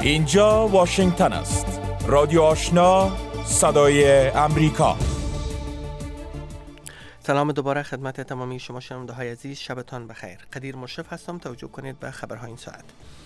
اینجا واشنگتن است. رادیو آشنا، صدای امریکا. سلام دوباره خدمت تمامی شما شنونده های عزیز، شبتان بخیر. قدیر مشرف هستم. توجه کنید به خبرهای این ساعت.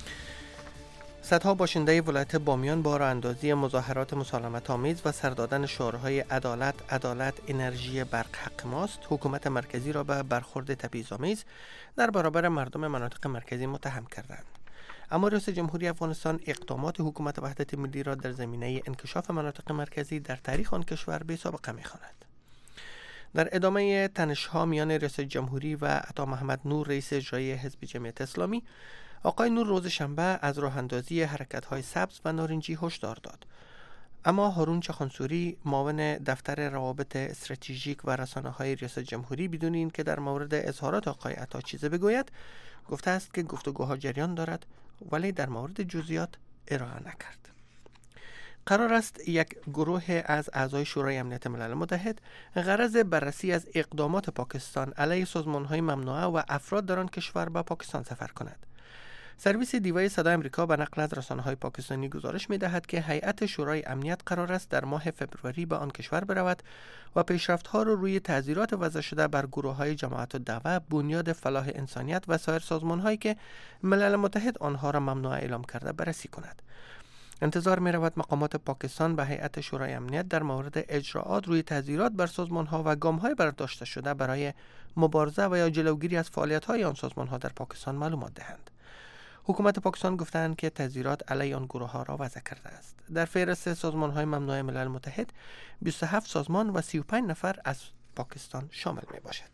صدها باشنده ولایت بامیان با راه اندازی مظاهرات مسالمت آمیز و سر دادن شعارهای عدالت، انرژی، برق حق ماست، حکومت مرکزی را به برخورد تبعیض‌آمیز در برابر مردم مناطق مرکزی متهم کردند. اما رئیس جمهوری افغانستان اقدامات حکومت وحدت ملی را در زمینه انکشاف مناطق مرکزی در تاریخ آن کشور بی سابقه می‌خواند. در ادامه تنش‌ها میان رئیس جمهوری و عطا محمد نور رئیس اجرایی حزب جمعیت اسلامی، آقای نور روز شنبه از راه اندازی حرکت‌های سبز و نارنجی هشدار داد. اما هارون چخانسوری، معاون دفتر روابط استراتژیک و رسانه‌های رئیس جمهوری، بدون اینکه در مورد اظهارات آقای عطا چیزی بگوید، گفته است که گفتگوها جریان دارد، ولی در مورد جزئیات ارائه نکرد. قرار است یک گروه از اعضای شورای امنیت ملل متحد غرض بررسی از اقدامات پاکستان علیه سازمان‌های ممنوعه و افراد در آن کشور به پاکستان سفر کند. سرویس دیوای صدای آمریکا به نقل از رسانه‌های پاکستانی گزارش می‌دهد که هیئت شورای امنیت قرار است در ماه فوریه به آن کشور برود و پیشرفت‌ها را روی تعزیرات وضع شده بر گروه‌های جماعت الدعوه، بنیاد فلاح انسانیت و سایر سازمان‌هایی که ملل متحد آنها را ممنوع اعلام کرده بررسی کند. انتظار می‌رود مقامات پاکستان به هیئت شورای امنیت در مورد اجراءات روی تعزیرات بر سازمان‌ها و گام‌های برداشته شده برای مبارزه و یا جلوگیری از فعالیت‌های آن سازمان‌ها در پاکستان معلومات دهند. حکومت پاکستان گفتند که تعزیرات علیه آن گروه‌ها را وضع کرده است. در فهرست سازمان‌های ممنوع ملل متحد 27 سازمان و 35 نفر از پاکستان شامل می‌باشد.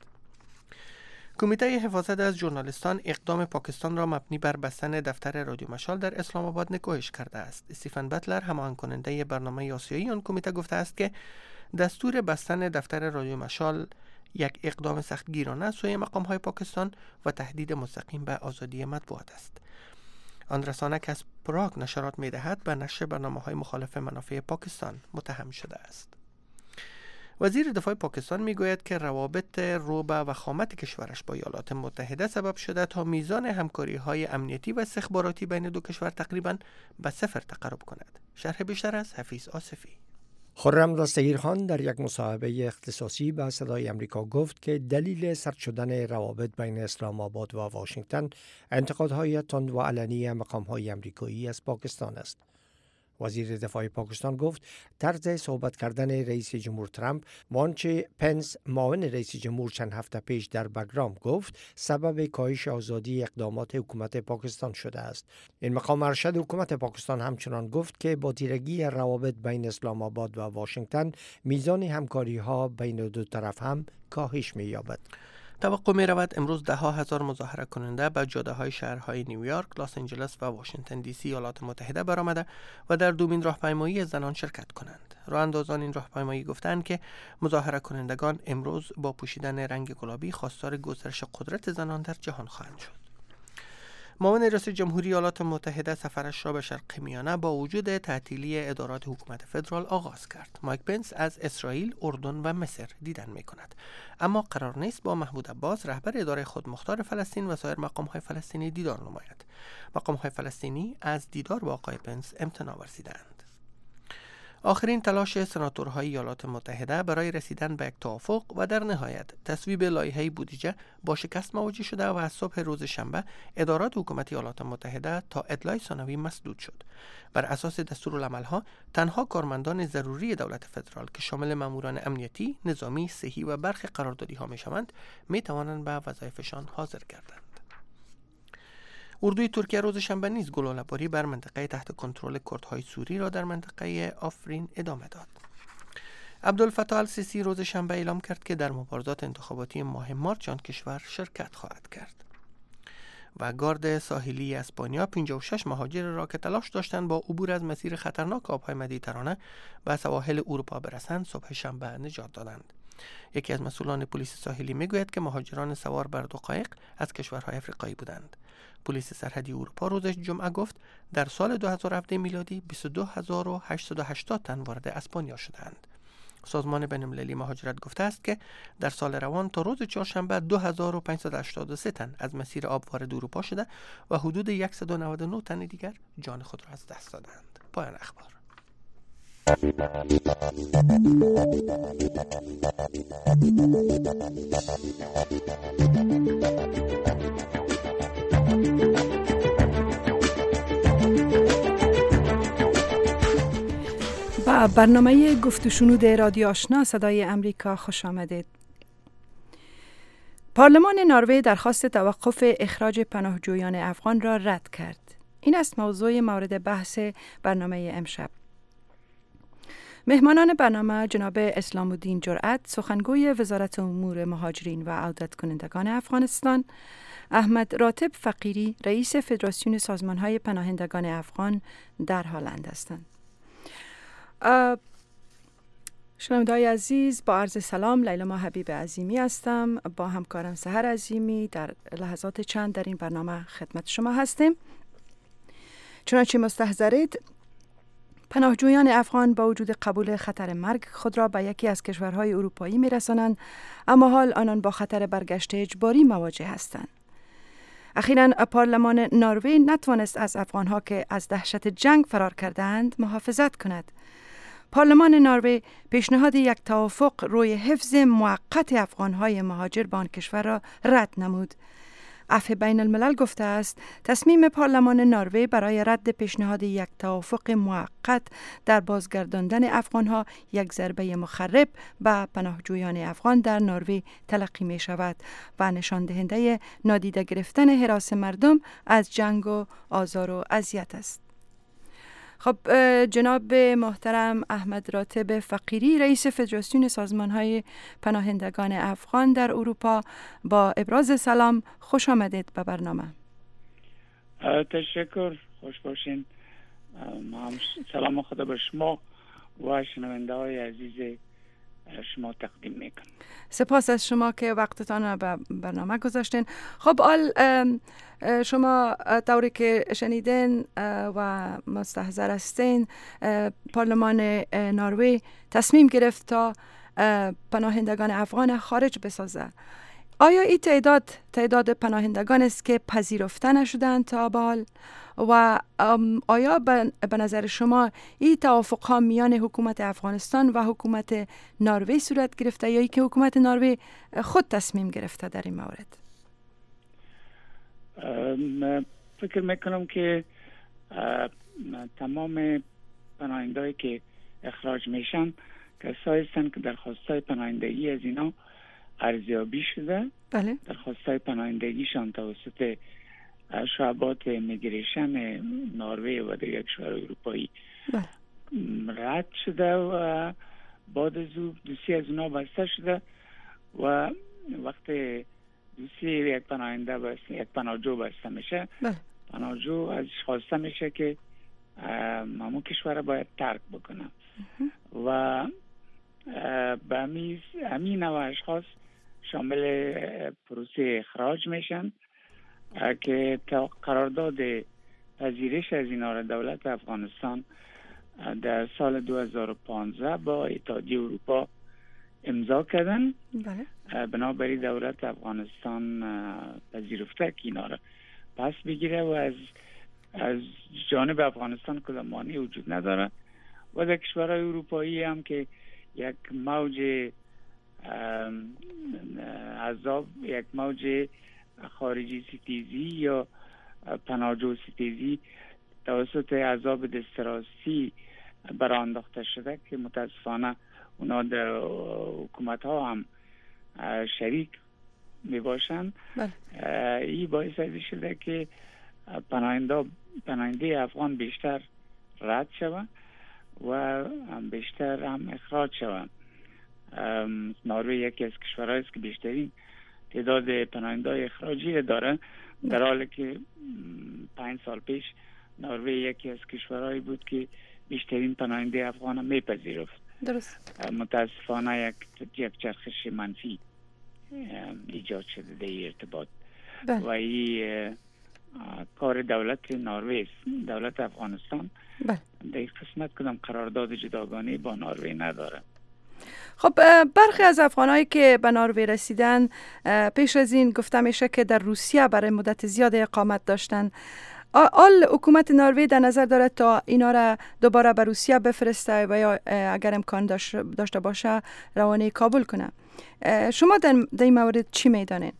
کمیته حفاظت از ژورنالیستان اقدام پاکستان را مبنی بر بستن دفتر رادیو مشال در اسلام آباد نکوهش کرده است. استیفن بتلر، هماهنگ کننده برنامه آسیایی آن کمیته، گفته است که دستور بستن دفتر رادیو مشال یک اقدام سختگیرانه سوی مقام‌های پاکستان و تهدید مستقیم به آزادی مطبوعات است. آن رسانه که از پراگ نشرات می‌دهد به نشر برنامه‌های مخالف منافع پاکستان متهم شده است. وزیر دفاع پاکستان میگوید که روابط رو به وخامت کشورش با ایالات متحده سبب شده تا میزان همکاری‌های امنیتی و استخباراتی بین دو کشور تقریباً به صفر تقرب کند. شرح بیشتر از حفیظ آصفی. خرم دستگیرخان در یک مصاحبه اختصاصی به صدای امریکا گفت که دلیل سرد شدن روابط بین اسلام آباد و واشنگتن انتقادهای تند و علنی مقام‌های امریکایی از پاکستان است. وزیر دفاع پاکستان گفت طرز صحبت کردن رئیس جمهور ترامپ و آنچه پنس معاون رئیس جمهور چند هفته پیش در بگرام گفت سبب کاهش آزادی اقدامات حکومت پاکستان شده است. این مقام ارشد حکومت پاکستان همچنان گفت که با تیرگی روابط بین اسلام آباد و واشنگتن میزان همکاری ها بین دو طرف هم کاهش می‌یابد. توقع می رود امروز ده ها هزار مظاهره کننده به جاده های شهرهای نیویورک، لس آنجلس و واشنگتن دی سی ایالات متحده برآمده و در دومین راهپیمایی زنان شرکت کنند. راه اندازان این راهپیمایی گفتند که مظاهره کنندگان امروز با پوشیدن رنگ گلابی خواستار گسترش قدرت زنان در جهان خواهند شد. معاون رئیس جمهوری ایالات متحده سفرش را به شرق میانه با وجود تعطیلی ادارات حکومت فدرال آغاز کرد. مایک پنس از اسرائیل، اردن و مصر دیدن می کند، اما قرار نیست با محمود عباس رهبر اداره خودمختار فلسطین و سایر مقام‌های فلسطینی دیدار نماید. مقام‌های فلسطینی از دیدار با آقای پنس امتناع ورزیدند. آخرین تلاش سناتورهای ایالات متحده برای رسیدن به یک توافق و در نهایت تصویب لایحه بودجه با شکست مواجه شده و از صبح روز شنبه ادارات حکومت ایالات متحده تا اطلاع ثانوی مسدود شد. بر اساس دستورالعمل‌ها تنها کارمندان ضروری دولت فدرال که شامل ماموران امنیتی، نظامی، صحی و برخی قراردادی‌ها می‌شوند می‌توانند به وظایفشان حاضر گردند. اردوی ترکیه روز شنبه نیز گلوله‌باری بر منطقه تحت کنترل کردهای سوری را در منطقه آفرین ادامه داد. عبدالفتاح السیسی روز شنبه اعلام کرد که در مبارزات انتخاباتی ماه مارچ آن کشور شرکت خواهد کرد. و گارد ساحلی اسپانیا 56 مهاجر را که تلاش داشتند با عبور از مسیر خطرناک آبهای مدیترانه به سواحل اروپا برسند صبح شنبه نجات دادند. یکی از مسئولان پلیس ساحلی میگوید که مهاجران سوار بر دو قایق از کشورهای افریقایی بودند. پلیس سرحدی اروپا روز جمعه گفت در سال 2017 میلادی 22880 تن وارد اسپانیا شدند. سازمان بین‌المللی مهاجرت گفته است که در سال روان تا روز چهارشنبه 2583 تن از مسیر آب وارد اروپا شده و حدود 199 تن دیگر جان خود را از دست دادند. پایان اخبار. با برنامه گفت و شنود رادیو آشنا صدای امریکا خوش آمدید. پارلمان نروژ درخواست توقف اخراج پناهجویان افغان را رد کرد. این است موضوع مورد بحث برنامه امشب. مهمانان برنامه جناب اسلام الدین جرأت، سخنگوی وزارت امور مهاجرین و عودت کنندگان افغانستان، احمد راتب فقیری، رئیس فدراسیون سازمان‌های پناهندگان افغان در هلند هستند. شنونده‌های عزیز، با عرض سلام، لیلا حبیب عظیمی هستم. با همکارم سحر عظیمی در لحظات چند در این برنامه خدمت شما هستیم. چنانچه مستحضرید، پناهجویان افغان با وجود قبول خطر مرگ خود را به یکی از کشورهای اروپایی می‌رسانند، اما حال آنان با خطر برگشت اجباری مواجه هستند. اخیراً پارلمان نروژ نتوانست از افغانها که از دهشت جنگ فرار کردند محافظت کند. پارلمان نروژ پیشنهاد یک توافق روی حفظ موقت افغانهای مهاجر به آن کشور را رد نمود. عفو بین الملل گفته است تصمیم پارلمان نروژ برای رد پیشنهاد یک توافق موقت در بازگرداندن افغانها یک ضربه مخرب به پناهجویان افغان در نروژ تلقی می شود و نشان دهنده نادیده گرفتن هراس مردم از جنگ و آزار و اذیت است. خب جناب محترم احمد راتب فقیری، رئیس فدراسیون سازمان‌های پناهندگان افغان در اروپا، با ابراز سلام خوش آمدید به برنامه. تشکر، خوش باشین. سلام خدا به شما و شنونده‌های عزیز شما تقدیم میکنم. سپاس از شما که وقتتان را به برنامه گذاشتین. خب شما طوری که شنیدین و مستحضر هستین، پارلمان نروژ تصمیم گرفت تا پناهندگان افغان خارج بسازه. آیا این تعداد پناهندگان است که پذیرفته نشدند تا به حال و آیا به نظر شما این توافق ها میان حکومت افغانستان و حکومت نروژ صورت گرفته یا ای که حکومت نروژ خود تصمیم گرفته در این مورد؟ فکر میکنم که تمام پناهندگانی که اخراج میشن کسایی هستند که درخواستای پناهندگی از اینا ارزیابی شده. بله. درخواستای پناهندگیشان توسط شعبات میگریشن نروژ و دیگر کشورهای اروپایی رد شده و بعد از او دوسیه از اونا بسته شده و وقتی دوسیه یک پناهنده بسته، یک پناهجو بسته میشه، پناهجو ازش خواسته میشه که همون کشور باید ترک بکنه و به همین نوع اشخاص شامل پروسه اخراج میشن که قرارداد پذیرش از اینا را دولت افغانستان در سال 2015 با اتحادیه اروپا امضا کردن. بله. بنابراین دولت افغانستان پذیرفته که اینا را پس بگیره و از جانب افغانستان کدام مانعی وجود نداره و در کشورهای اروپایی هم که یک موج عذاب، یک موج خارجی ستیزی یا پناهجو ستیزی توسط عذاب دسترسی برانداخته شده که متاسفانه اونا در حکومت ها هم شریک می باشند. این باعث شده که پناهنده افغان بیشتر رد شود و بیشتر هم اخراج شود. نروژ یکی از کشورهایی است که بیشترین تعداد پناهنده‌های اخراجی داره، در حالی که 5 سال پیش نروژ یکی از کشورهایی بود که بیشترین پناهنده افغان میپذیرفت. درست. متاسفانه یک چرخش منفی ایجاد شده در این ارتباط. و این کار دولت نروژ، دولت افغانستان در این قسمت کدام قرارداد جداگانه با نروژ نداره. خب برخی از افغانایی که به نروژ رسیدن پیش از این گفته میشه که در روسیه برای مدت زیاد اقامت داشتن. آل حکومت نروژ در نظر دارد تا اینا را دوباره به روسیه بفرسته و یا اگر امکان داشته باشه روانه کابل کنه. شما در این مورد چی میدانید؟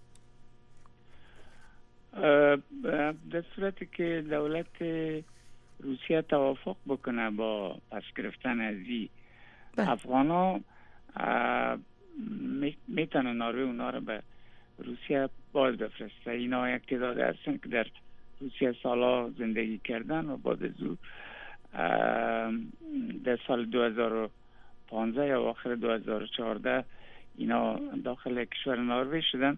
در صورتی که دولت روسیه توافق بکنه با پس گرفتن از این افغانا، میتونه نروژ اونا رو به روسیه باز بفرسته. اینا یک تعداد هستن که در روسیه سالا زندگی کردن و بعد از او در سال 2015 یا آخر 2014 اینا داخل کشور نروژ شدن.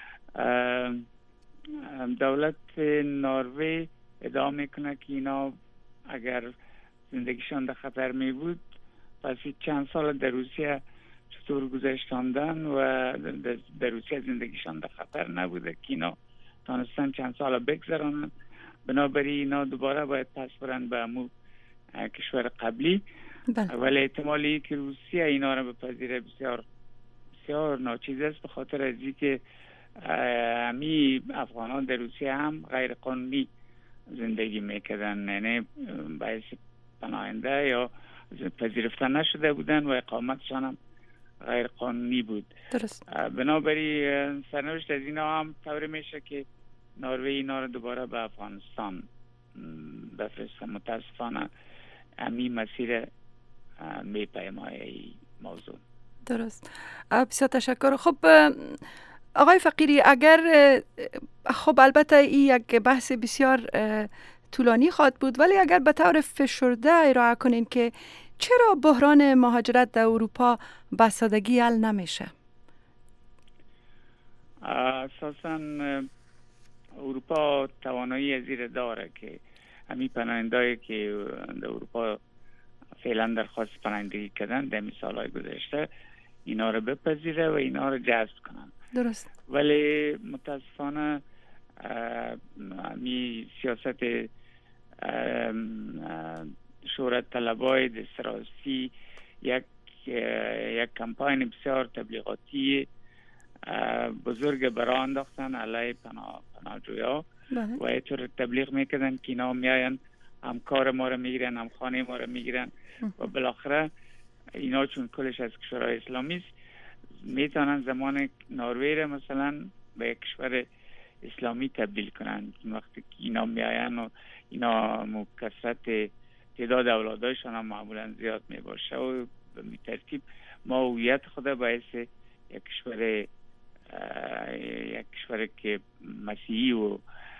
دولت نروژ ادعا میکنه که اینا اگر زندگیشان در خطر می بود پس چند سال در روسیه چطور گذشتاندن و در روسیه زندگیشان در خطر نبوده که اینا تانستن چند سال بگذرانن. بنابراین اینا دوباره باید پس برن به همون کشور قبلی. ولی احتمالی که روسیه اینا رو بپذیره بسیار بسیار ناچیز است، به خاطر از اینکه همی افغانان در روسیه هم غیر قانونی زندگی میکردن، یعنی باعث پناهنده یا پذیرفته نشده بودن و اقامتشان هم غیر قانونی بود. درست. بنابراین سرنوشت از اینا هم طوری میشه که نروژ اینا رو دوباره به افغانستان بفرسته. متاسفانه همی مسیر میپیمایه موضوع. درست. بسیار تشکر. خب آقای فقیری، اگر خب البته این یک بحث بسیار طولانی خواهد بود، ولی اگر به طور فشرده ارائه کنین که چرا بحران مهاجرت در اروپا به سادگی حل نمیشه؟ اساساً اروپا توانایی از این داره که همین پناهندهایی که در اروپا فعلا درخواست پناهندگی کردن در سالهای گذشته اینا رو بپذیره و اینا رو جذب کنن. درست. ولی متاسفانه می سیاست شهرت طلبای دسترسی یک کمپاین بسیار تبلیغاتی بزرگ برای انداختن علیه پناهجویا و اینطور تبلیغ میکردن که اینا میاین هم کار ما رو میگیرن هم خانه ما رو میگیرن و بالاخره اینا چون کلش از کشورهای اسلامی است میتونن زمان نروژ را مثلا به یک کشور اسلامی تبدیل کنن. وقتی که اینا میاین و اینا کثرت تعداد اولادایشان هم معمولا زیاد میباشه و به می ترتیب ما هویت خود باعث یک کشور که مسیحی و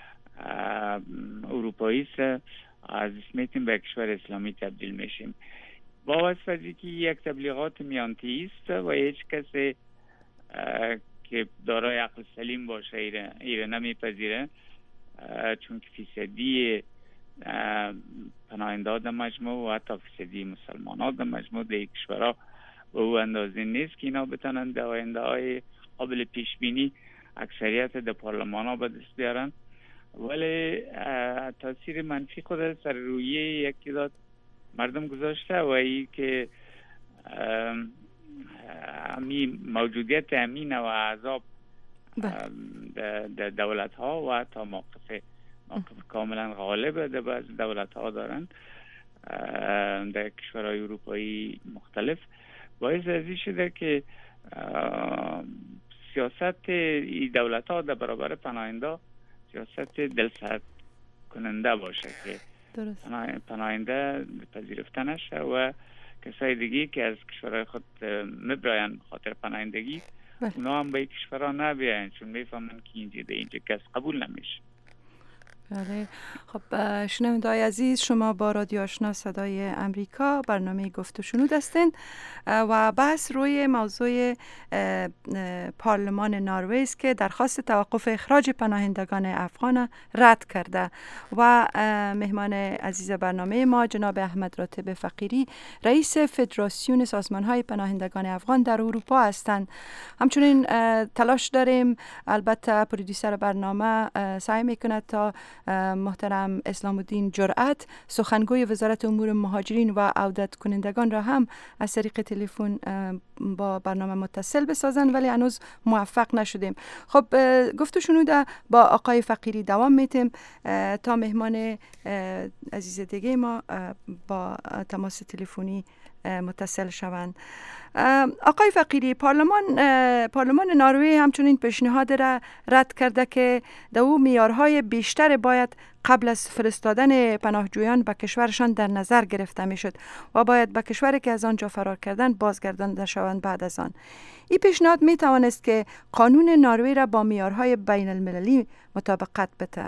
اروپایی است از اسمیتیم به کشور اسلامی تبدیل میشیم. با واسطه که یک تبلیغات میانتی است و هیچ کسی که دارای عقل سلیم باشه ایره نمیپذیره، چون که فیصدی پناهنده در مجموع و حتی فیصدی مسلمان ها در مجموع در کشورها به او اندازه نیست که اینا بتونن در آینده های قابل پیش بینی اکثریت در پارلمان ها به دست بیارن. ولی تاثیر منفی خود سر رویه یکی داد مردم گذاشته و ای که موجودیت امین و عذاب در دولت ها و حتی موقف کاملا غالب در بعض دولت ها دارن در کشورهای اروپایی مختلف، باعث از این شده که سیاست این دولت ها در برابر پناهنده سیاست دلسرد کننده باشه که پناهنده پذیرفته نشه و کسای دیگه که از کشورهای خود مبراین خاطر پناهندگی اونا هم به این کشورها نبیاین، چون میفهمن که اینجا کس قبول نمیشه. بله. خب شنونده‌های عزیز، شما با رادیو آشنا صدای امریکا برنامه گفت و شنود هستین و بحث روی موضوع پارلمان نروژ که درخواست توقف اخراج پناهندگان افغان رد کرده و مهمان عزیز برنامه ما جناب احمد راتب فقیری رئیس فدراسیون سازمان‌های پناهندگان افغان در اروپا هستند. همچنین تلاش داریم، البته پرودیوسر برنامه سعی میکنه تا محترم اسلام الدین جرأت، سخنگوی وزارت امور مهاجرین و عودت کنندگان را هم از طریق تلفن با برنامه متصل بسازن، ولی هنوز موفق نشدیم. خب گفتو شنوده با آقای فقیری دوام میتیم تا مهمان عزیز دیگه ما با تماس تلفنی متصل شوند. آقای فقیری، پارلمان نروژ همچنین پیشنهاد را رد کرده که در او معیارهای بیشتر باید قبل از فرستادن پناهجویان به کشورشان در نظر گرفته میشد و باید به کشوری که از آنجا فرار کردن بازگردانده شوند بعد از آن. این پیشنهاد می توانست که قانون نروژ را با معیارهای بین المللی مطابقت بده.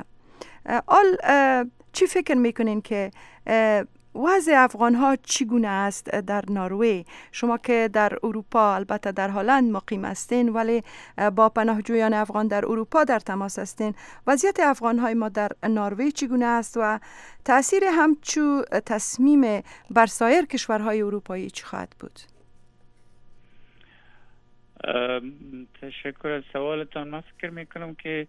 چی فکر میکنین که وضع افغان ها چگونه است در نروژ؟ شما که در اروپا، البته در هلند مقیم هستین، ولی با پناهجویان افغان در اروپا در تماس هستین. وضعیت افغان های ما در نروژ چگونه است و تأثیر همچو تصمیم بر سایر کشورهای اروپایی چی خواهد بود؟ تشکر از سوالتان. من فکر میکنم که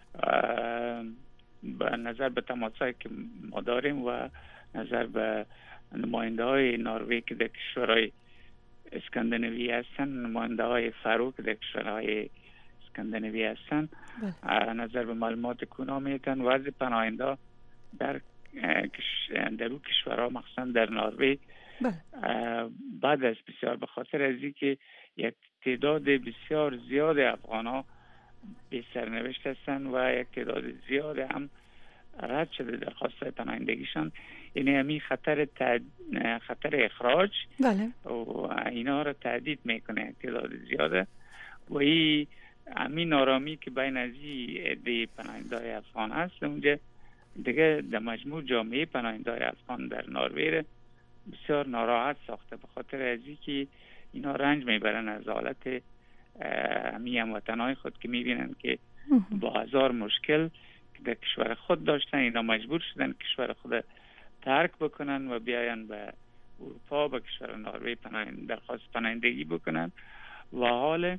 به نظر به تماسایی که ما داریم و نظر به نماینده های نروژ که در کشورهای اسکاندیناوی هستن، نماینده های فرو که در کشورهای اسکاندیناوی هستن، نظر به معلومات کونا میتن وضع پناهنده در او کشورها مخصوصا در نروژ بعد از بسیار به خاطر از اینکه یک تعداد بسیار زیاد افغان ها به سرنوشت هستن و یک تعداد زیاد هم رد شده درخواست پناهندگیشان، یعنی همین خطر اخراج و اینا را تهدید میکنه یک تعداد زیاده و این همین آرامی که بین از این عده پناهنده افغان هست اونجا دیگه در مجموع جامعه پناهنده افغان در نروژ بسیار ناراحت ساخته، به خاطر از اینکه اینا رنج میبرن از حالت همین هموطنهای خود که میبینن که با هزار مشکل که در کشور خود داشتن اینا مجبور شدن کشور خود ترک بکنن و بیاین به اروپا، به کشور نروژ درخواست پناهندگی بکنن و حال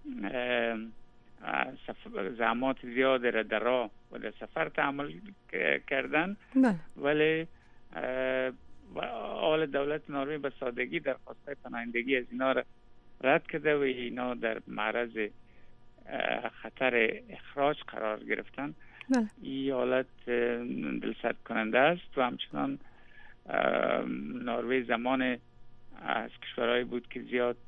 زحمات زیاد را در راه و در سفر تحمل کردن، ولی حال دولت نروژ به سادگی درخواست پناهندگی از اینا را رد کرده و اینا در معرض خطر اخراج قرار گرفتن. این حالت دلسرد کننده است و همچنان نروژ زمان از کشورهایی بود که زیاد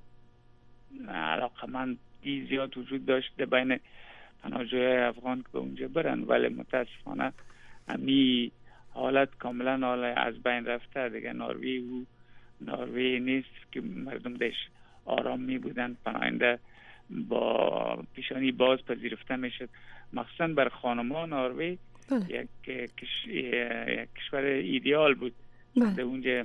علاقمندی زیاد وجود داشت بین پناهجویان افغان که به اونجا برن، ولی متاسفانه همین حالت کاملا حال از بین رفته دیگه. نروژ نیست که مردم دش آرام می بودن، پناهنده با پیشانی باز پذیرفته میشد، مخصوصا بر خانمان نروژ یک کشور ایدئال بود. در اونجا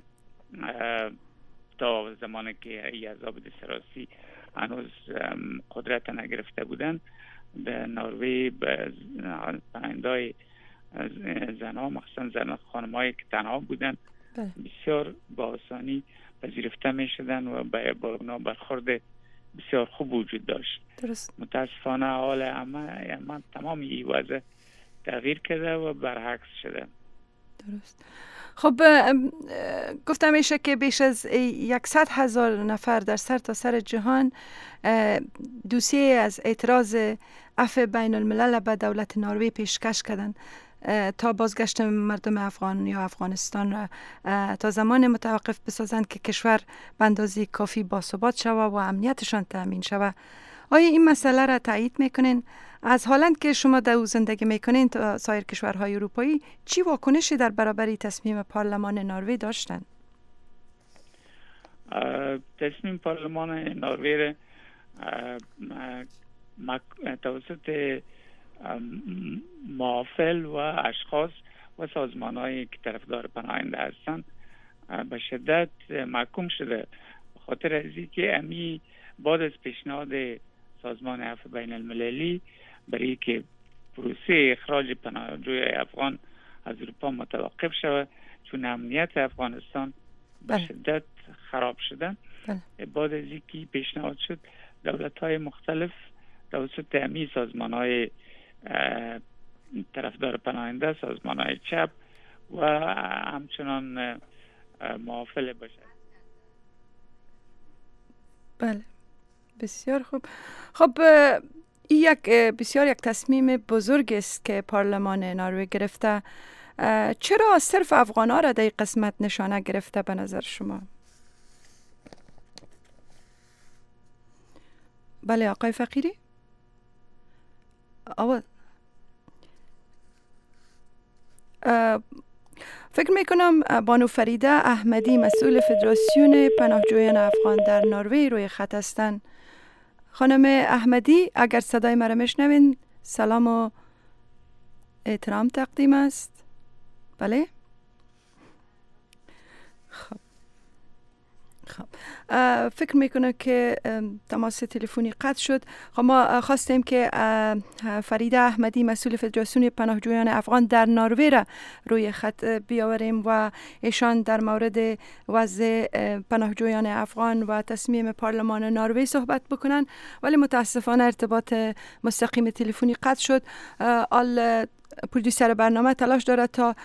تا زمانی که عذاب دسراسی هنوز قدرت نگرفته بودن، در نروژ پناهنده‌های زنها مخصوصا زن خانم‌هایی که تنها بودن بسیار با آسانی پذیرفته می شدن و با اونا برخورد بسیار خوب وجود داشت. درست. متاسفانه حال اما تمام این وضع تغییر کرده و برعکس شده. درست. خب گفتم میشه که بیش از 100,000 نفر در سر جهان دوسیه از اعتراض عفو بین الملل به دولت نروژ پیشکش کردن تا بازگشت مردم افغان یا افغانستان را تا زمان متوقف بسازند که کشور به اندازه کافی باثبات شود و امنیتشان تامین شود. آیا این مسئله را تایید میکنین؟ از هلند که شما در او زندگی میکنین تا سایر کشورهای اروپایی چی واکنشی در برابر تصمیم پارلمان نروژ داشتن؟ تصمیم پارلمان نروژ توسط محافل و اشخاص و سازمان‌هایی که طرفدار پناهنده هستند به شدت محکوم شده، به خاطر از اینکه امی بعد از پیشنهاد سازمان عفو بین المللی برای که پروسه اخراج پناهجوی افغان از اروپا متوقف شود چون امنیت افغانستان به شدت خراب شده، بعد از اینکه پیشنهاد شد دولت‌های مختلف توسط امی سازمان‌های طرفدار پناهنده، سازمان‌های چپ و همچنان معافل باشد. بله، بسیار خوب. خب این بسیار یک تصمیم بزرگ است که پارلمان نروژ گرفته. چرا صرف افغان‌ها را در قسمت نشانه گرفته به نظر شما؟ بله آقای فقیری؟ فکر میکنم بانو فریده احمدی مسئول فدراسیون پناهجویان افغان در نروژ روی خط هستند. خانم احمدی اگر صدای مرا میشنوین سلام و احترام تقدیم است. بله؟ خب فکر میکنه که تماس تلفنی قطع شد. خب ما خواستیم که فریده احمدی مسئول فدراسیون پناهجویان افغان در نروژ را روی خط بیاوریم و ایشان در مورد وضع پناهجویان افغان و تصمیم پارلمان نروژ صحبت بکنن، ولی متاسفانه ارتباط مستقیم تلفنی قطع شد. پرودوسر برنامه تلاش دارد تا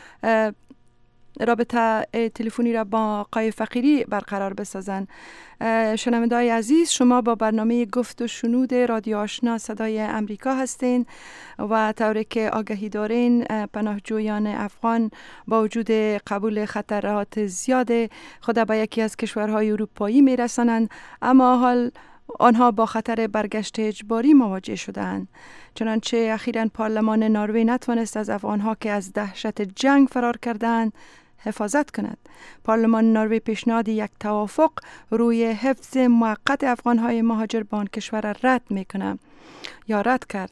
رابطه تلفنی را با آقای فقیری برقرار بسازند. شنونده‌های عزیز، شما با برنامه گفت و شنود رادیو آشنا صدای امریکا هستین و طوری که آگهی دارین پناهجویان افغان با وجود قبول خطرات زیاد خود به یکی از کشورهای اروپایی میرسانند، اما حال آنها با خطر برگشت اجباری مواجه شدند. چنانچه اخیراً پارلمان نروژ نتوانست از افغانها که از دهشت جنگ فرار کردند حفاظت کند. پارلمان نروژ پیشنهاد یک توافق روی حفظ موقت افغانهای مهاجر به آن کشور رد میکنه یا رد کرد.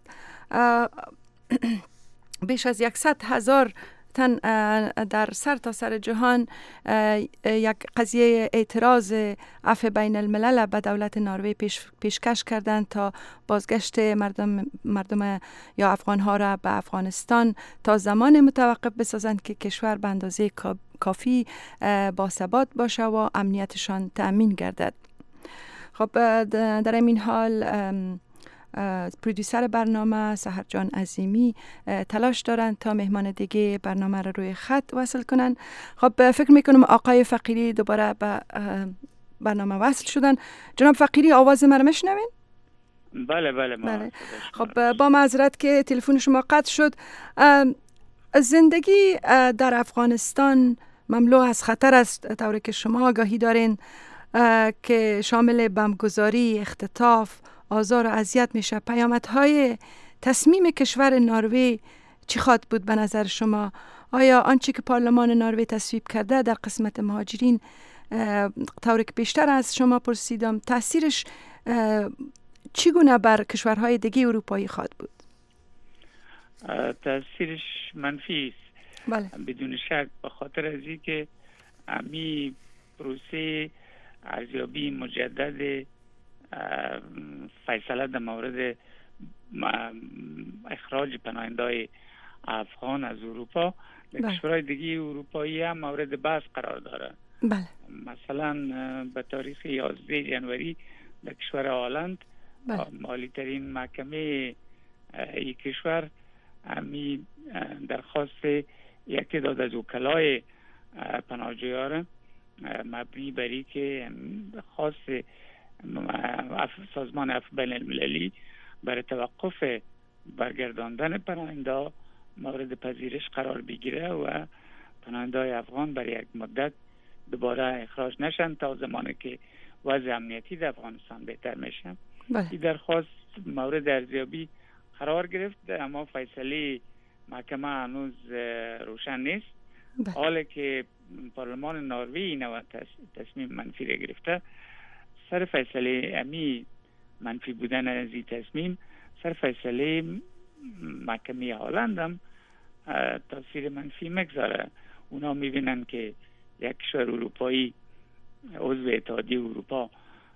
بیش از 100,000 تن در سر جهان یک قضیه اعتراض عفو بین الملل به دولت نروژ پیشکش کردند تا بازگشت مردم یا افغانها را به افغانستان تا زمان متوقف بسازند که کشور به اندازه کافی باثبات باشه و امنیتشان تأمین گردد. خب در این حال پرودوسر برنامه سحر جان عظیمی تلاش دارند تا مهمان دیگه برنامه را روی خط وصل کنن. خب فکر میکنم آقای فقیری دوباره به برنامه وصل شدن. جناب فقیری آواز من را میشنوین؟ بله. خب با معذرت که تلفن شما قطع شد. زندگی در افغانستان مملو از خطر است، طوری که شما آگاهی دارین، که شامل بمبگذاری، اختطاف، آزار و اذیت میشه. پیامدهای تصمیم کشور نروژ چی خواهد بود به نظر شما؟ آیا آنچه که پارلمان نروژ تصویب کرده در قسمت مهاجرین، طوری که بیشتر از شما پرسیدم، تاثیرش چگونه بر کشورهای دیگه اروپایی خواهد بود؟ تاثیرش منفی است. بله. بدون شک، به خاطر از اینکه امی پروسه ارزیابی مجدد فیصله در مورد اخراج پناهنده‌های افغان از اروپا در کشورهای دیگه اروپایی هم مورد بحث قرار داره. بله. مثلا به تاریخ 11 جنوری در کشور هلند عالی ترین محکمه این کشور امی درخواست یک تعداد از وکلای پناهجویان مبنی بر این که خواست سازمان عفو بین المللی برای توقف برگرداندن پناهنده مورد پذیرش قرار بگیره و پناهنده‌های افغان برای یک مدت دوباره اخراج نشن تا زمانی که وضع امنیتی در افغانستان بهتر میشه. این درخواست مورد ارزیابی قرار گرفت، اما فیصله محکمه هنوز روشن نیست. حالا که پارلمان نروژ این تصمیم منفی را گرفته، سر فیصله امی منفی بودن از این تصمیم سر فیصله محکمه هلند هم تاثیر منفی مگذاره. اونا میبینن که یک کشور اروپایی عضو اتحادیه اروپا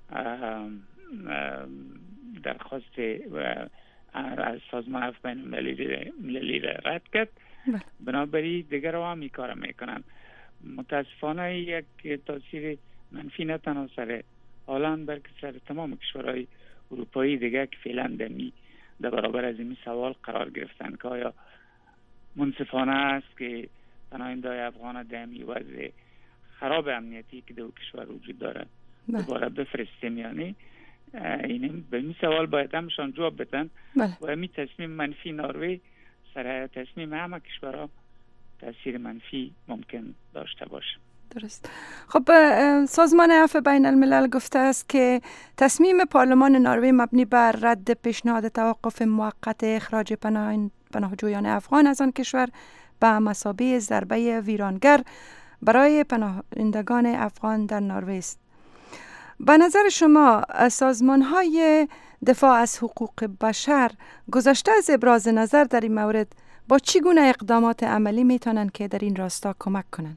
درخواست از سازمان عفو بین المللی را رد کرد، بنابراین دیگر رو هم این کار میکنن. متاسفانه یک تاثیر منفی نه تنها سر هلند بلکه سر تمام کشورهای اروپایی دیگه که فعلا در برابر از این سوال قرار گرفتن که آیا منصفانه است که پناهنده‌های افغان در این وضع خراب امنیتی که در کشور وجود داره دوباره بفرستیم. یعنی این به این سوال باید همشان جواب بدن و همین تصمیم منفی نروژ سر تصمیم همه کشورها تاثیر منفی ممکن داشته باشه. درست. خب سازمان عفو بین الملل گفته است که تصمیم پارلمان نروژ مبنی بر رد پیشنهاد توقف موقت اخراج پناهجویان افغان از آن کشور به مثابه ضربه ویرانگر برای پناهندگان افغان در نروژ است. به نظر شما سازمان‌های دفاع از حقوق بشر گذشته از ابراز نظر در این مورد با چی گونه اقدامات عملی میتونن که در این راستا کمک کنن؟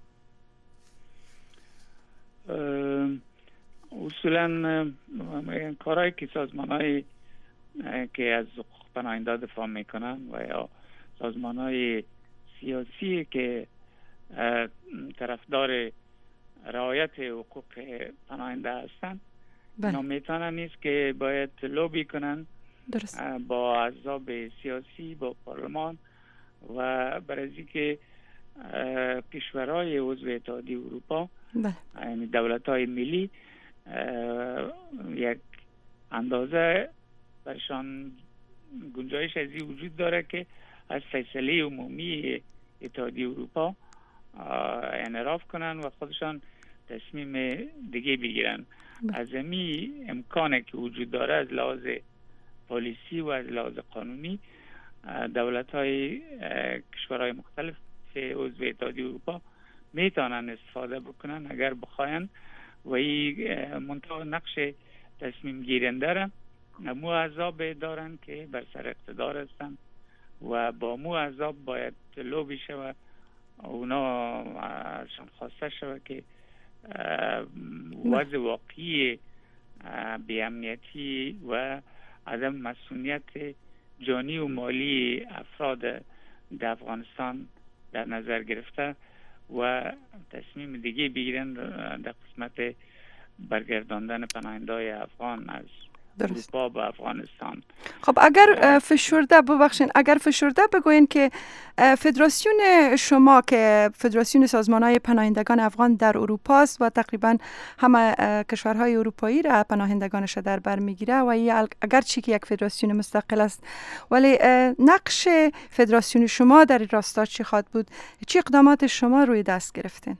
اصولا کارهایی که سازمان‌های که از حقوق پناهنده دفاع میکنن و یا سازمان‌های سیاسی که طرفدار رعایت حقوق پناهنده هستند اینا میتونن نیست که باید لوبی کنن با احزاب سیاسی، با پارلمان و برای که کشورهای عضو اتحادیه اروپا یعنی دولت‌های ملی یک اندازه برشان گنجایش ازی وجود داره که از فیصله عمومی اتحادیه اروپا انحراف کنن و خودشان تصمیم دیگه بگیرن. از امی امکانه که وجود داره از لحاظ پالیسی و از لحاظ قانونی دولت‌های کشورهای مختلف عضو اتحادیه اروپا میتونن استفاده بکنن اگر بخواین و این منطقه نقش تصمیم گیرنده را مو احزاب دارن که بر سر اقتدار هستن و با مو احزاب باید لوبی شوه اونا ازشان خواسته شوه که وضع واقعی بی‌امنیتی و عدم مسئولیت جانی و مالی افراد در افغانستان در نظر گرفته و تصمیم دیگه بگیرن در قسمت برگرداندن پناهنده‌های افغان از اروپا به افغانستان. خب اگر فشرده بگوین که فدراسیون شما که فدراسیون سازمان‌های پناهندگان افغان در اروپا است و تقریبا همه کشورهای اروپایی را پناهندگانش در بر میگیره و اگرچه که یک فدراسیون مستقل است ولی نقش فدراسیون شما در این راستا چی خواهد بود؟ چی اقدامات شما روی دست گرفتین؟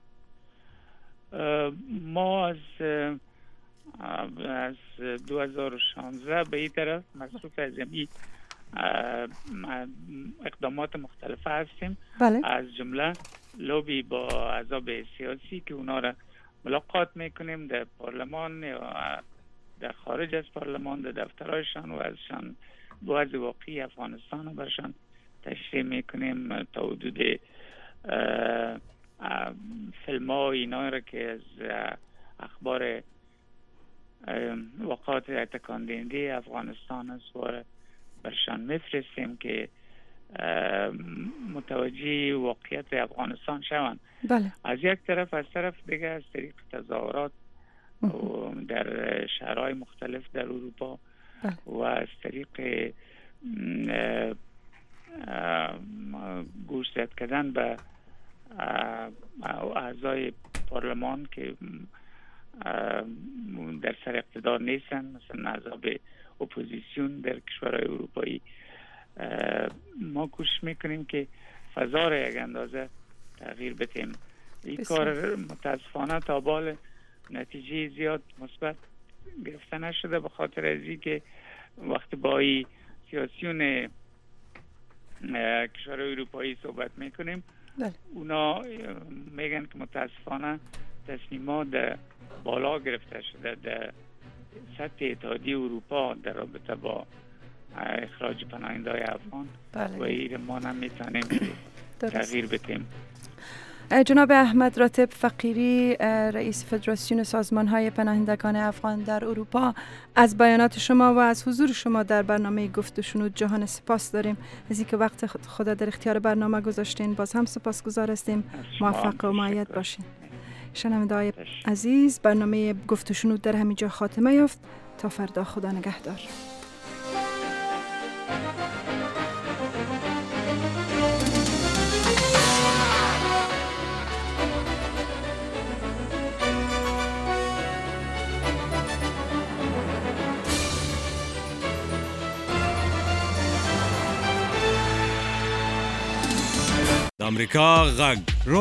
ما از 2016 به این طرف مصروف از این اقدامات مختلفه هستیم. از جمله لوبی با احزاب سیاسی که اونا را ملاقات میکنیم در پارلمان یا در خارج از پارلمان در دفترهایشان و ازشان وضع واقعی افغانستان رو برشان تشریح میکنیم تا حدود فیلم ها اینا را که از اخبار واقعات تکان دهنده افغانستان است و برشان میفرستیم که متوجه واقعیت افغانستان شوند. از یک طرف، از طرف دیگه از طریق تظاهرات در شهرهای مختلف در اروپا و از طریق گوشزد کردن به اعضای پارلمان که در سر اقتدار نیستن، مثلا احزاب اپوزیسیون در کشورهای اروپایی، ما کوشش میکنیم که فضا را یک اندازه تغییر بدیم. این کار متاسفانه تا بال نتیجه زیاد مثبت گرفته نشده به خاطر از اینکه وقتی با این سیاسیون کشورهای اروپایی صحبت میکنیم اونا میگن که متاسفانه تصمیمات در بالا گرفته شده در سطح اتحادیه اروپا در رابطه با اخراج پناهنده‌های افغان و این ما نمیتونیم تغییر بدیم. جناب احمد راتب فقیری، رئیس فدراسیون سازمان‌های پناهندگان افغان در اروپا، از بیانات شما و از حضور شما در برنامه گفت و شنود جهان سپاس داریم. از اینکه وقت خود در اختیار برنامه گذاشتین باز هم سپاسگزار هستیم. موفق و مؤید باشین. شنونده‌های عزیز، برنامه گفت و شنود در همینجا خاتمه یافت. تا فردا، خدا نگهدار. آمریکا غږ